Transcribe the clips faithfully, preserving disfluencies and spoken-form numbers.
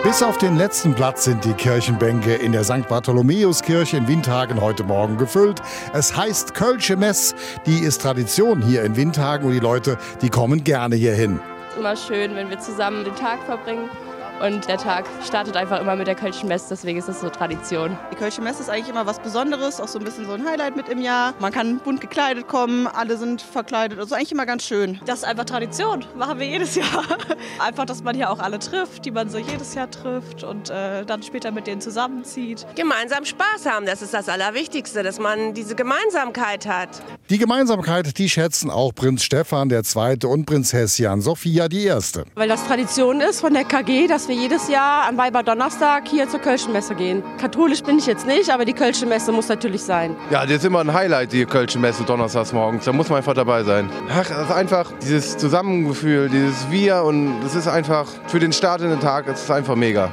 Bis auf den letzten Platz sind die Kirchenbänke in der Sankt Bartholomäuskirche in Windhagen heute Morgen gefüllt. Es heißt Kölsche Mess, die ist Tradition hier in Windhagen und die Leute, die kommen gerne hierhin. Es ist immer schön, wenn wir zusammen den Tag verbringen. Und der Tag startet einfach immer mit der Kölschen Mess, deswegen ist das so Tradition. Die Kölsche Mess ist eigentlich immer was Besonderes, auch so ein bisschen so ein Highlight mit im Jahr. Man kann bunt gekleidet kommen, alle sind verkleidet, also eigentlich immer ganz schön. Das ist einfach Tradition, machen wir jedes Jahr. Einfach, dass man hier auch alle trifft, die man so jedes Jahr trifft und äh, dann später mit denen zusammenzieht. Gemeinsam Spaß haben, das ist das Allerwichtigste, dass man diese Gemeinsamkeit hat. Die Gemeinsamkeit, die schätzen auch Prinz Stefan der Zweite und Prinzessin Sophia die Erste. Weil das Tradition ist von der K G, dass wir jedes Jahr an Weiberdonnerstag hier zur Kölschen Messe gehen. Katholisch bin ich jetzt nicht, aber die Kölsche Messe muss natürlich sein. Ja, das ist immer ein Highlight, die Kölsche Messe donnerstags morgens. Da muss man einfach dabei sein. Ach, das ist einfach dieses Zusammengefühl, dieses Wir und das ist einfach für den Start in den Tag, es ist einfach mega.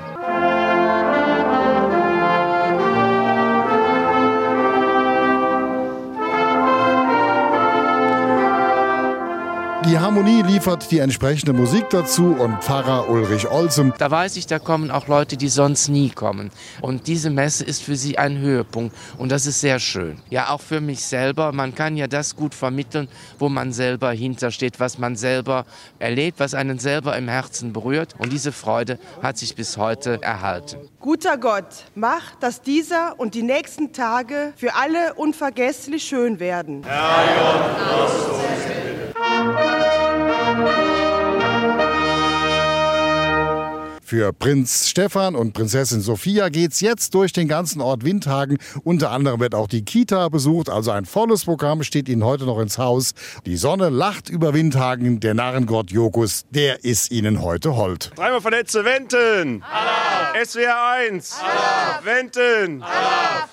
Die Harmonie liefert die entsprechende Musik dazu und Pfarrer Ulrich Olsem. Da weiß ich, da kommen auch Leute, die sonst nie kommen. Und diese Messe ist für sie ein Höhepunkt und das ist sehr schön. Ja, auch für mich selber. Man kann ja das gut vermitteln, wo man selber hintersteht, was man selber erlebt, was einen selber im Herzen berührt. Und diese Freude hat sich bis heute erhalten. Guter Gott, mach, dass dieser und die nächsten Tage für alle unvergesslich schön werden. Herr Gott, lasst uns bitten. Für Prinz Stefan und Prinzessin Sophia geht's jetzt durch den ganzen Ort Windhagen. Unter anderem wird auch die Kita besucht, also ein volles Programm steht Ihnen heute noch ins Haus. Die Sonne lacht über Windhagen, der Narrengott Jokus, der ist Ihnen heute hold. Dreimal vernetzte Wenden! Allah! S W R eins! Allah! Wenden! Allah!